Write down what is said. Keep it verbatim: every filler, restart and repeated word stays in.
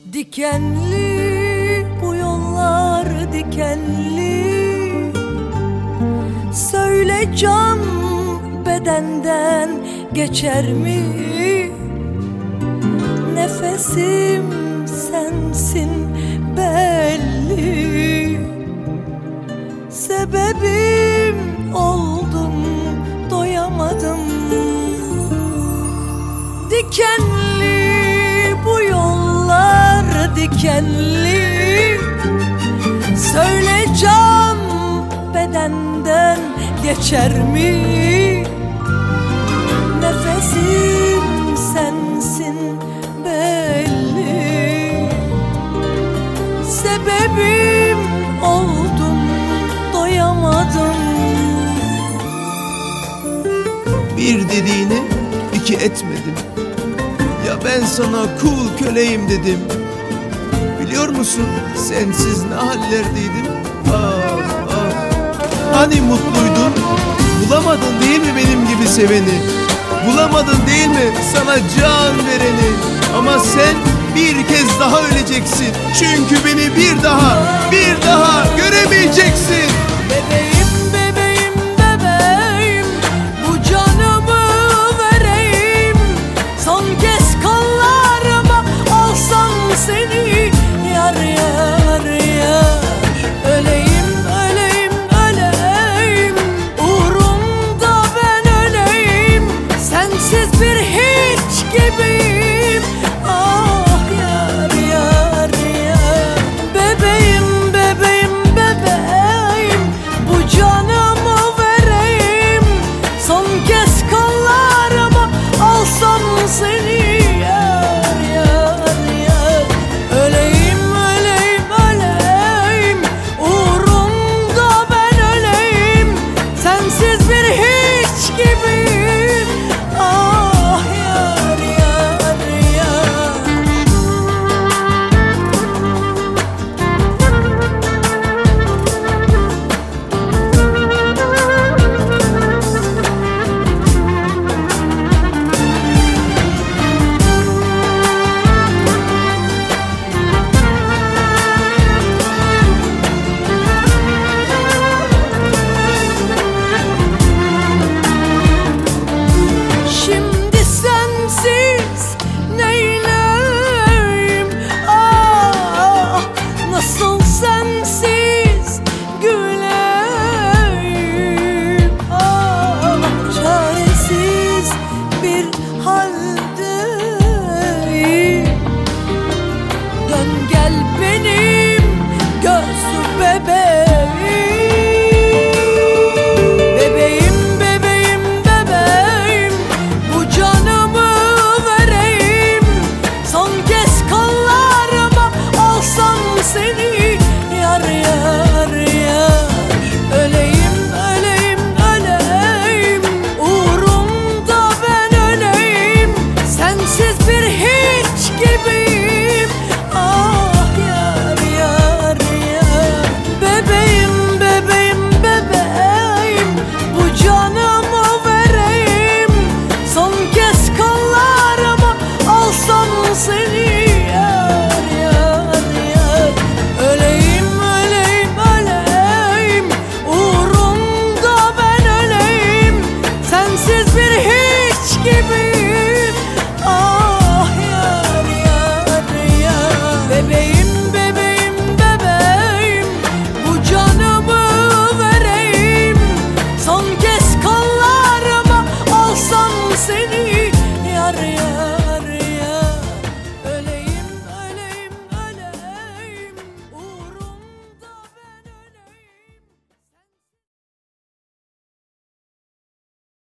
Dikenli bu yollar, dikenli. Söyle can bedenden geçer mi? Nefesim sensin belli. Sebebim oldum, doyamadım. Dikenli bu yollar, dikenli. Söyle can bedenden geçer mi? Nefesim sensin belli. Sebebim oldum, doyamadım. Bir dediğini iki etmedim. Ya ben sana kul köleyim dedim. Biliyor musun sensiz ne hallerdeydim? Ah ah. Hani mutluydun? Bulamadın değil mi benim gibi seveni? Bulamadın değil mi sana can vereni? Ama sen bir kez daha öleceksin. Çünkü beni bir daha, bir daha göremeyeceksin. Bebeğim, bebeğim, bebeğim, bu canımı vereyim. Son kez kollarıma alsam seni, yar yar yar. Öleyim, öleyim, öleyim, uğrunda ben öleyim. Sensiz bir hiç gibiyim. Ah yar yar yar. Bebeğim, bebeğim, bebeğim, bu canımı vereyim. Son kez kollarıma alsam seni, yar yar yar. Öleyim, öleyim, öleyim, uğrunda ben öleyim. Sensiz bir hiç gibiyim. Ah yar yar yar. Şimdi sensiz neyleyim? Ah, nasıl sensiz güleyim? Ah, çaresiz bir haldeyim. Dön gel benim gözlü bebeğim. Bebeğim, bebeğim, bebeğim, bu canımı vereyim. Son kez kollarıma alsam seni, yar yar yar. Öleyim, öleyim, öleyim, uğrunda ben öleyim. Sensiz bir hiç gibiyim. Ah yar yar yar. Bebeğim, bebeğim, bebeğim, bu canımı vereyim. Son kez kollarıma alsam seni, yar yar yar. Öleyim, öleyim, öleyim, uğrunda ben öleyim. Sensiz bir hiç gibiyim. Ah yar yar yar. Bebeğim, bebeğim, bebeğim, bu canımı vereyim. Son kez kollarıma alsam seni,